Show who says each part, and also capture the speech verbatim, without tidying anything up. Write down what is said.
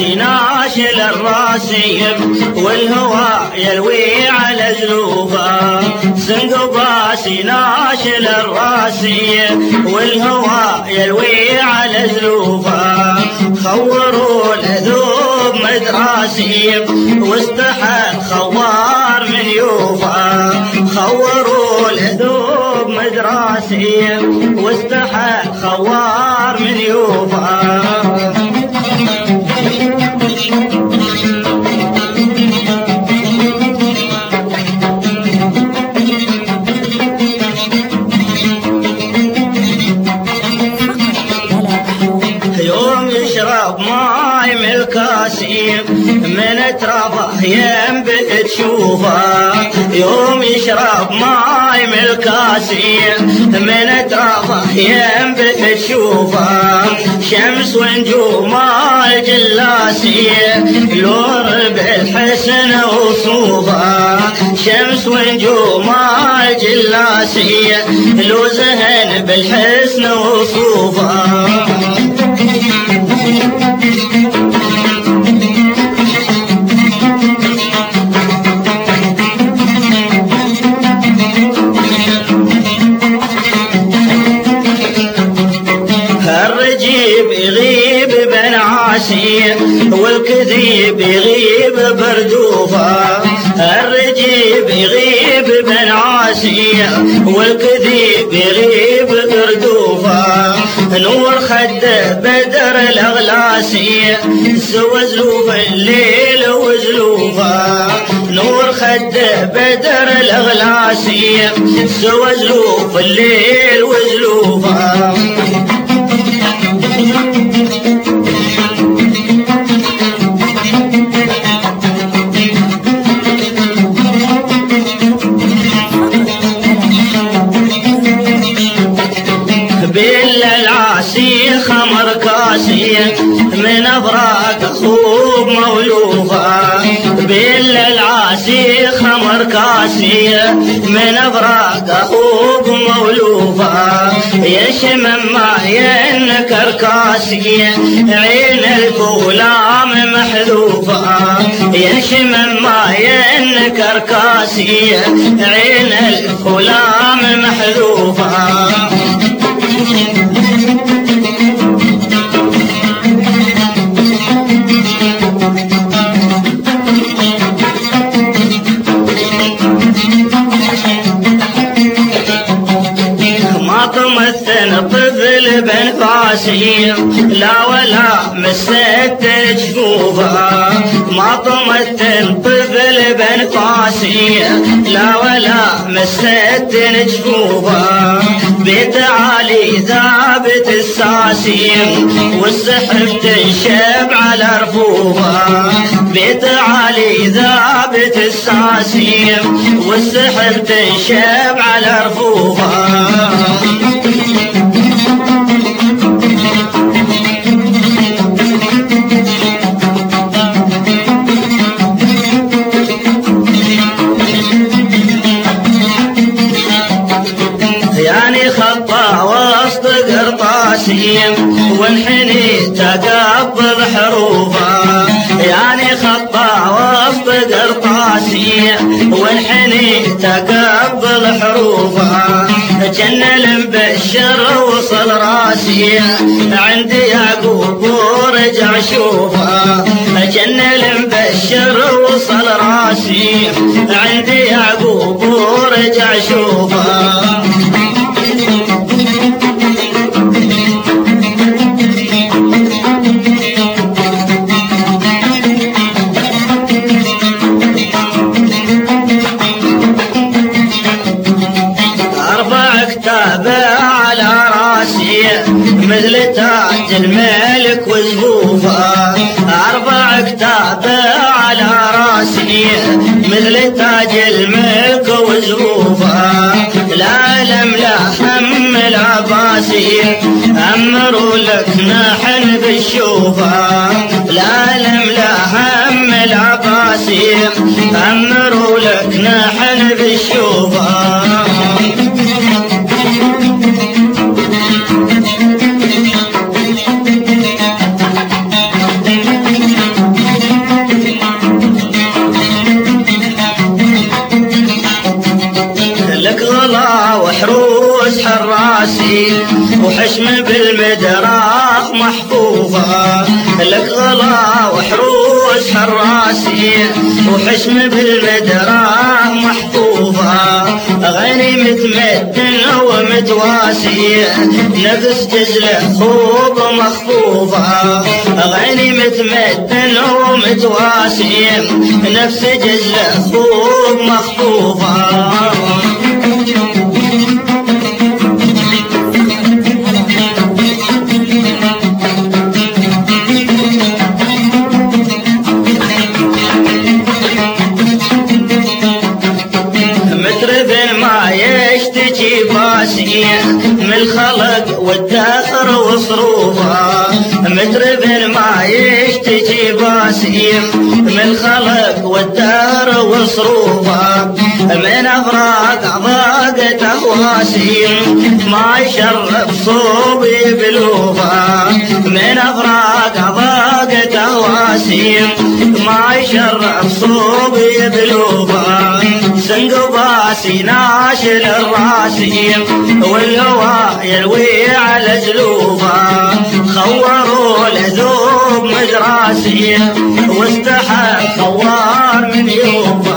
Speaker 1: باسي ناشل الراسي والهوى يلوي على زلوفه سنق باسي ناشل الراسي والهوى يلوي على زلوفه خوروا لذوب مدراسي واستحى خوار من يوفى خوروا لذوب مدراسي واستحى خوار من يوفى يوم يشرب ماي من الكاسي من اطرافه ينبت تشوفه يوم يشرب ماي من الكاسي من اطرافه ينبت تشوفه شمس ونجوم الجلاسي لور بالحسن وصوفه شمس ونجوم الجلاسي لو زهن بالحسن وصوفه الرجيب يغيب بنعاسي والكذيب يغيب بردوفه الرجيب يغيب بنعاسي والكذيب يغيب بردوفه نور خده بدر الاغلاسي سوى زلوف الليل وزلوفه نور خده بدر الاغلاسي سوى زلوف الليل وزلوفه خمر كاسي من افراق اخوب مولوفه بيل العاسي خمر كاسي من افراق اخوب مولوفه يشمم ما ينكر كاسي عين الفولام محذوفه يشمم ما ينكر كاسي عين الفولام محذوفه تمثل طفل بنفاسي لا ولا مسكت جفوفه ما تمثل طفل بنفاسي لا ولا مسكت جفوفه بيت عالي ثابت الساسي والسحب تنشب على رفوفه بيت عالي ثابت الساسي والسحب تنشب على رفوفه يعني خطا وسط قرطاسي وانحني تقبض حروفه يعني خطا وسط قرطاسي وانحني تقبض حروفه جنن بشر وصل راسي عندي يعقوب ورجع شوفه جنن بشر وصل راسي عندي يعقوب ورجع شوفه مثل تاج الملك وزبوفه اربع كتاب على راسي مثل تاج الملك وزبوفه لا لم لا هم العباسي امروا لك نحن بالشوفه لا لم لا هم العباسي امروا لك نحن بالشوفه وحروس حراسية وحشم بالمدراه محفوظة غني متمدن ومتواسية نفس جزلة خوب مخفوضة غني متمدن ومتواسية نفس جزلة خوب مخفوضة من الخلق والدهر وصروفها مترب ما يشتكي باسيم من الخلق والدهر وصروفها من أفراق ضاقته واسيم ما يشرف صوبي بلوفها من أفراق ضاقته واسيم ما يشرف صوبي بلوفها سنقباسي ناشل الراسيم والهوى يلوي على جلوبه خوروا لذوب مدراسي واستحى خوار من يومه